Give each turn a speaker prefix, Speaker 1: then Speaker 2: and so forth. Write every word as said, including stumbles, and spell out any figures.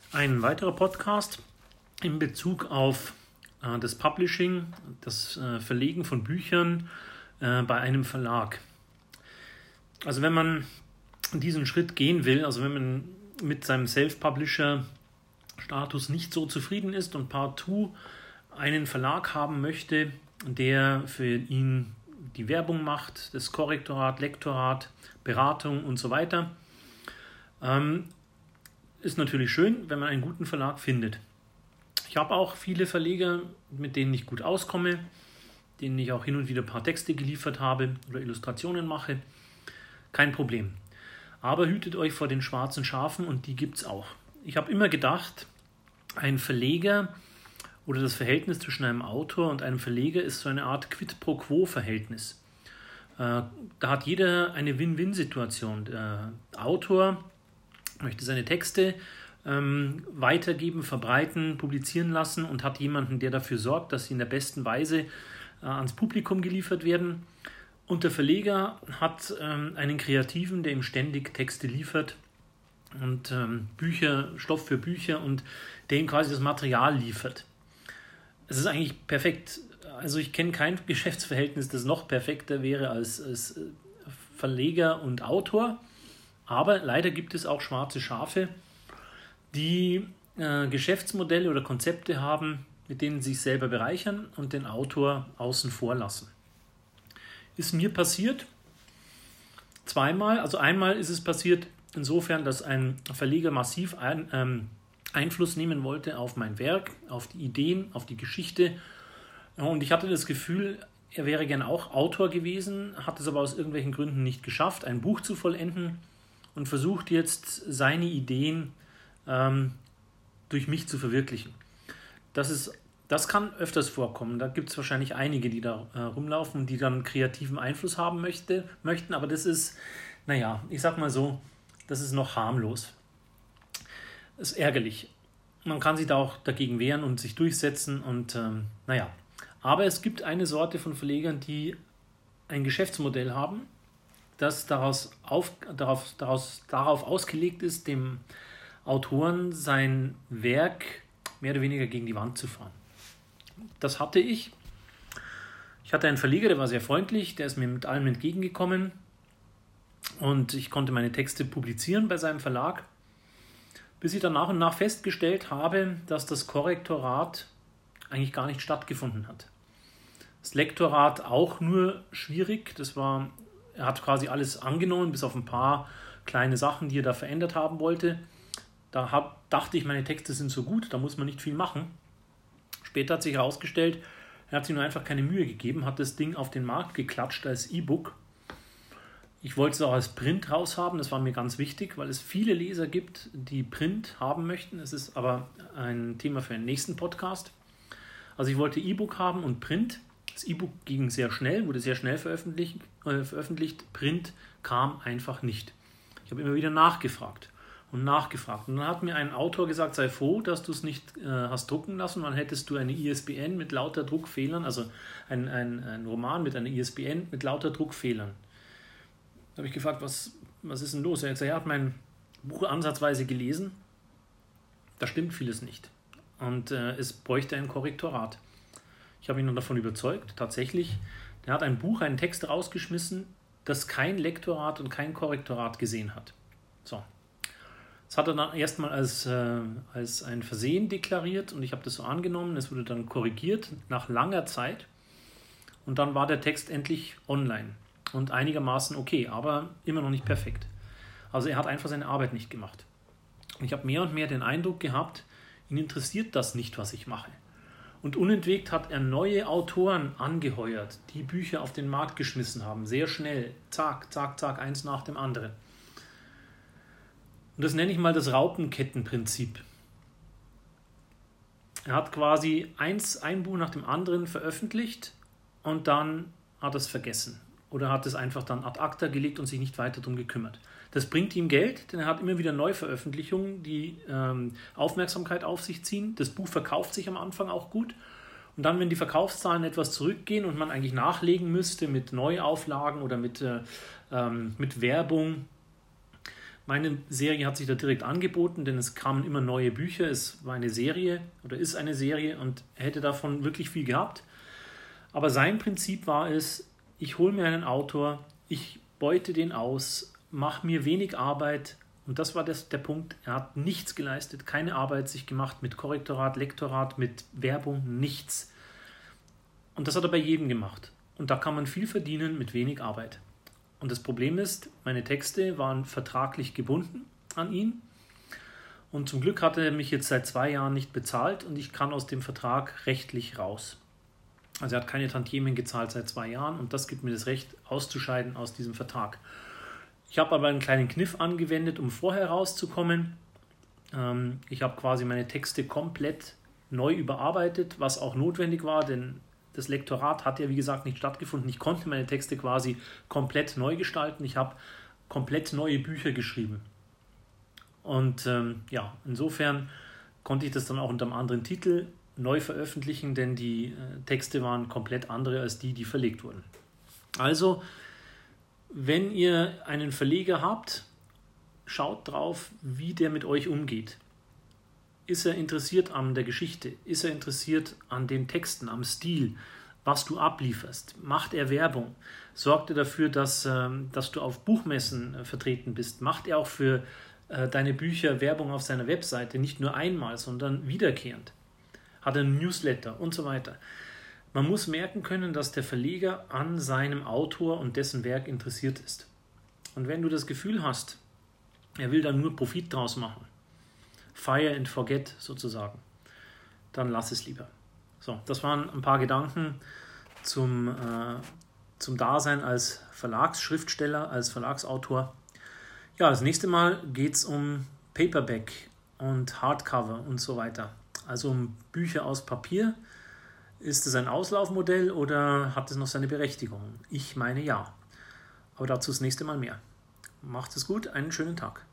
Speaker 1: Ein weiterer Podcast in Bezug auf äh, das Publishing, das äh, Verlegen von Büchern äh, bei einem Verlag. Also wenn man diesen Schritt gehen will, also wenn man mit seinem Self-Publisher-Status nicht so zufrieden ist und partout einen Verlag haben möchte, der für ihn die Werbung macht, das Korrektorat, Lektorat, Beratung und so weiter, ähm, ist natürlich schön, wenn man einen guten Verlag findet. Ich habe auch viele Verleger, mit denen ich gut auskomme, denen ich auch hin und wieder ein paar Texte geliefert habe oder Illustrationen mache. Kein Problem. Aber hütet euch vor den schwarzen Schafen und die gibt es auch. Ich habe immer gedacht, ein Verleger oder das Verhältnis zwischen einem Autor und einem Verleger ist so eine Art Quid-pro-quo-Verhältnis. Äh, da hat jeder eine Win-Win-Situation. Der Autor möchte seine Texte ähm, weitergeben, verbreiten, publizieren lassen und hat jemanden, der dafür sorgt, dass sie in der besten Weise äh, ans Publikum geliefert werden. Und der Verleger hat ähm, einen Kreativen, der ihm ständig Texte liefert und ähm, Bücher, Stoff für Bücher und der ihm quasi das Material liefert. Es ist eigentlich perfekt. Also ich kenne kein Geschäftsverhältnis, das noch perfekter wäre als, als Verleger und Autor. Aber leider gibt es auch schwarze Schafe, die äh, Geschäftsmodelle oder Konzepte haben, mit denen sie sich selber bereichern und den Autor außen vor lassen. Ist mir passiert zweimal. Also einmal ist es passiert insofern, dass ein Verleger massiv ein, ähm, Einfluss nehmen wollte auf mein Werk, auf die Ideen, auf die Geschichte. Und ich hatte das Gefühl, er wäre gern auch Autor gewesen, hat es aber aus irgendwelchen Gründen nicht geschafft, ein Buch zu vollenden und versucht jetzt seine Ideen ähm, durch mich zu verwirklichen. Das ist, das kann öfters vorkommen. Da gibt es wahrscheinlich einige, die da äh, rumlaufen und die dann kreativen Einfluss haben möchte, möchten. Aber das ist, naja, ich sag mal so, das ist noch harmlos. Das ist ärgerlich. Man kann sich da auch dagegen wehren und sich durchsetzen und ähm, naja. Aber es gibt eine Sorte von Verlegern, die ein Geschäftsmodell haben, das daraus auf, darauf, daraus, darauf ausgelegt ist, dem Autoren sein Werk mehr oder weniger gegen die Wand zu fahren. Das hatte ich. Ich hatte einen Verleger, der war sehr freundlich, der ist mir mit allem entgegengekommen und ich konnte meine Texte publizieren bei seinem Verlag, bis ich dann nach und nach festgestellt habe, dass das Korrektorat eigentlich gar nicht stattgefunden hat. Das Lektorat auch nur schwierig, das war... Er hat quasi alles angenommen, bis auf ein paar kleine Sachen, die er da verändert haben wollte. Da hab, dachte ich, meine Texte sind so gut, da muss man nicht viel machen. Später hat sich herausgestellt, er hat sich nur einfach keine Mühe gegeben, hat das Ding auf den Markt geklatscht als E-Book. Ich wollte es auch als Print raushaben, das war mir ganz wichtig, weil es viele Leser gibt, die Print haben möchten. Es ist aber ein Thema für einen nächsten Podcast. Also ich wollte E-Book haben und Print. Das E-Book ging sehr schnell, wurde sehr schnell veröffentlicht, äh, veröffentlicht. Print kam einfach nicht. Ich habe immer wieder nachgefragt und nachgefragt. Und dann hat mir ein Autor gesagt, sei froh, dass du es nicht äh, hast drucken lassen. Dann hättest du eine I S B N mit lauter Druckfehlern, also ein, ein, ein Roman mit einer I S B N mit lauter Druckfehlern. Da habe ich gefragt, was, was ist denn los? Er hat gesagt, er hat mein Buch ansatzweise gelesen. Da stimmt vieles nicht. Und äh, es bräuchte ein Korrektorat. Ich habe ihn dann davon überzeugt, tatsächlich. Der hat ein Buch, einen Text rausgeschmissen, das kein Lektorat und kein Korrektorat gesehen hat. So. Das hat er dann erstmal als, äh, als ein Versehen deklariert und ich habe das so angenommen. Es wurde dann korrigiert nach langer Zeit und dann war der Text endlich online und einigermaßen okay, aber immer noch nicht perfekt. Also er hat einfach seine Arbeit nicht gemacht. Und ich habe mehr und mehr den Eindruck gehabt, ihn interessiert das nicht, was ich mache. Und unentwegt hat er neue Autoren angeheuert, die Bücher auf den Markt geschmissen haben. Sehr schnell. Zack, zack, zack, eins nach dem anderen. Und das nenne ich mal das Raupenkettenprinzip. Er hat quasi eins, ein Buch nach dem anderen veröffentlicht und dann hat er es vergessen. Oder hat es einfach dann ad acta gelegt und sich nicht weiter darum gekümmert. Das bringt ihm Geld, denn er hat immer wieder Neuveröffentlichungen, die ähm, Aufmerksamkeit auf sich ziehen. Das Buch verkauft sich am Anfang auch gut. Und dann, wenn die Verkaufszahlen etwas zurückgehen und man eigentlich nachlegen müsste mit Neuauflagen oder mit, äh, ähm, mit Werbung, Meine Serie hat sich da direkt angeboten, denn es kamen immer neue Bücher. Es war eine Serie oder ist eine Serie und er hätte davon wirklich viel gehabt. Aber sein Prinzip war es, ich hole mir einen Autor, ich beute den aus, mache mir wenig Arbeit. Und das war das, der Punkt, er hat nichts geleistet, keine Arbeit sich gemacht mit Korrektorat, Lektorat, mit Werbung, nichts. Und das hat er bei jedem gemacht. Und da kann man viel verdienen mit wenig Arbeit. Und das Problem ist, meine Texte waren vertraglich gebunden an ihn. Und zum Glück hat er mich jetzt seit zwei Jahren nicht bezahlt und ich kann aus dem Vertrag rechtlich raus. Also er hat keine Tantiemen gezahlt seit zwei Jahren und das gibt mir das Recht, auszuscheiden aus diesem Vertrag. Ich habe aber einen kleinen Kniff angewendet, um vorher rauszukommen. Ähm, ich habe quasi meine Texte komplett neu überarbeitet, was auch notwendig war, denn das Lektorat hat ja, wie gesagt, nicht stattgefunden. Ich konnte meine Texte quasi komplett neu gestalten. Ich habe komplett neue Bücher geschrieben. Und ähm, ja, insofern konnte ich das dann auch unter einem anderen Titel neu veröffentlichen, denn die äh, Texte waren komplett andere als die, die verlegt wurden. Also, wenn ihr einen Verleger habt, schaut drauf, wie der mit euch umgeht. Ist er interessiert an der Geschichte? Ist er interessiert an den Texten, am Stil, was du ablieferst? Macht er Werbung? Sorgt er dafür, dass, dass du auf Buchmessen vertreten bist? Macht er auch für deine Bücher Werbung auf seiner Webseite? Nicht nur einmal, sondern wiederkehrend. Hat er einen Newsletter und so weiter. Man muss merken können, dass der Verleger an seinem Autor und dessen Werk interessiert ist. Und wenn du das Gefühl hast, er will dann nur Profit draus machen, Fire and forget sozusagen, dann lass es lieber. So, das waren ein paar Gedanken zum, äh, zum Dasein als Verlagsschriftsteller, als Verlagsautor. Ja, das nächste Mal geht es um Paperback und Hardcover und so weiter. Also um Bücher aus Papier. Ist es ein Auslaufmodell oder hat es noch seine Berechtigung? Ich meine ja. Aber dazu das nächste Mal mehr. Macht es gut, einen schönen Tag.